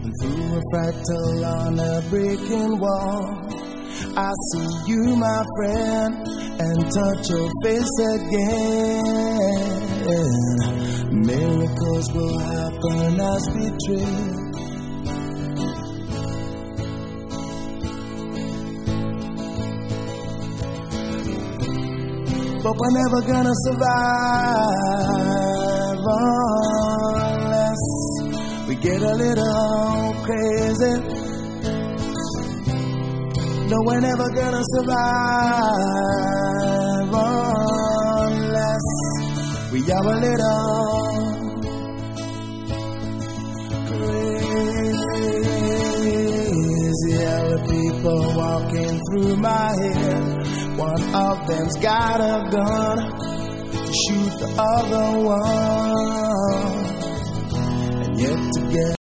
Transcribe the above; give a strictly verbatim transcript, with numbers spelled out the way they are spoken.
and through a fractal on a breaking wall, I see you, my friend, and touch your face again. Miracles will happen as we dream. But we're never gonna survive unless we get a little crazy. No, we're never gonna survive unless we are a little crazy. Other people walking through my head. One of them's got a gun to shoot the other one, and yet together